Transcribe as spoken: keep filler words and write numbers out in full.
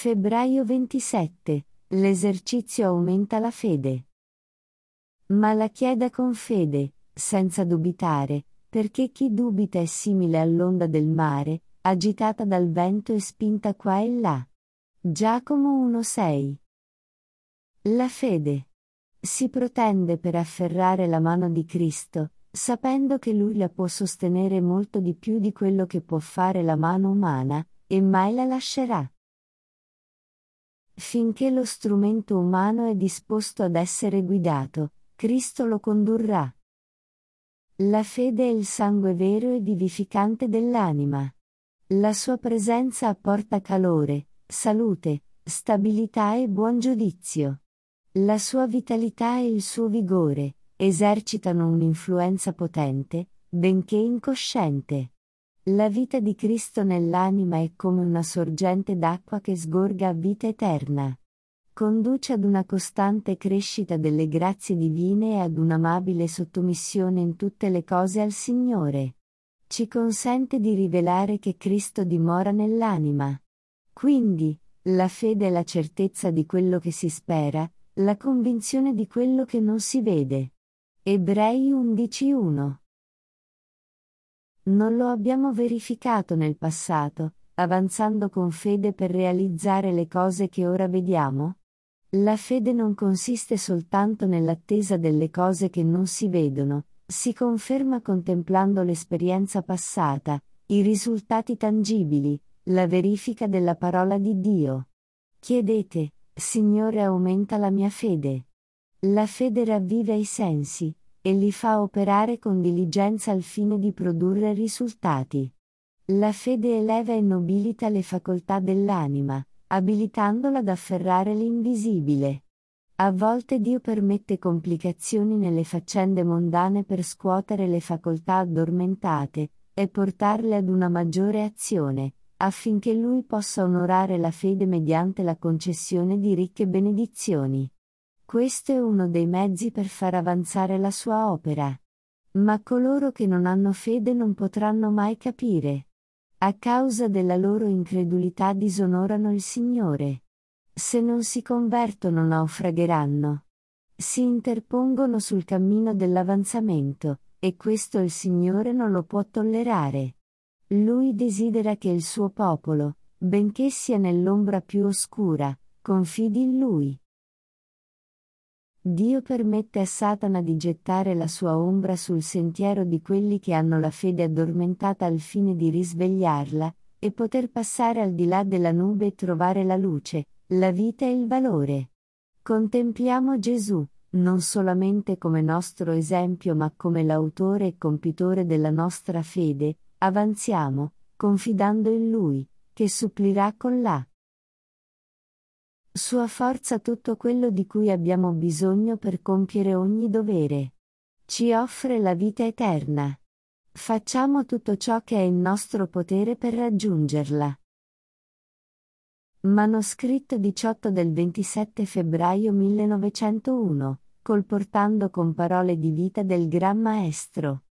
Febbraio ventisette. L'esercizio aumenta la fede. Ma la chieda con fede, senza dubitare, perché chi dubita è simile all'onda del mare, agitata dal vento e spinta qua e là. Giacomo uno sei. La fede. Si protende per afferrare la mano di Cristo, sapendo che Lui la può sostenere molto di più di quello che può fare la mano umana, e mai la lascerà. Finché lo strumento umano è disposto ad essere guidato, Cristo lo condurrà. La fede è il sangue vero e vivificante dell'anima. La sua presenza apporta calore, salute, stabilità e buon giudizio. La sua vitalità e il suo vigore esercitano un'influenza potente, benché incosciente. La vita di Cristo nell'anima è come una sorgente d'acqua che sgorga a vita eterna. Conduce ad una costante crescita delle grazie divine e ad un'amabile sottomissione in tutte le cose al Signore. Ci consente di rivelare che Cristo dimora nell'anima. Quindi, la fede è la certezza di quello che si spera, la convinzione di quello che non si vede. Ebrei undici uno. Non lo abbiamo verificato nel passato, avanzando con fede per realizzare le cose che ora vediamo? La fede non consiste soltanto nell'attesa delle cose che non si vedono, si conferma contemplando l'esperienza passata, i risultati tangibili, la verifica della parola di Dio. Chiedete, Signore, aumenta la mia fede. La fede ravviva i sensi e li fa operare con diligenza al fine di produrre risultati. La fede eleva e nobilita le facoltà dell'anima, abilitandola ad afferrare l'invisibile. A volte Dio permette complicazioni nelle faccende mondane per scuotere le facoltà addormentate, e portarle ad una maggiore azione, affinché Lui possa onorare la fede mediante la concessione di ricche benedizioni. Questo è uno dei mezzi per far avanzare la sua opera. Ma coloro che non hanno fede non potranno mai capire. A causa della loro incredulità disonorano il Signore. Se non si convertono naufragheranno. Si interpongono sul cammino dell'avanzamento, e questo il Signore non lo può tollerare. Lui desidera che il suo popolo, benché sia nell'ombra più oscura, confidi in Lui. Dio permette a Satana di gettare la sua ombra sul sentiero di quelli che hanno la fede addormentata al fine di risvegliarla, e poter passare al di là della nube e trovare la luce, la vita e il valore. Contempliamo Gesù, non solamente come nostro esempio ma come l'autore e compitore della nostra fede, avanziamo, confidando in Lui, che supplirà con la sua forza tutto quello di cui abbiamo bisogno per compiere ogni dovere. Ci offre la vita eterna. Facciamo tutto ciò che è in nostro potere per raggiungerla. Manoscritto diciotto del ventisette febbraio millenovecentouno, colportando con parole di vita del Gran Maestro.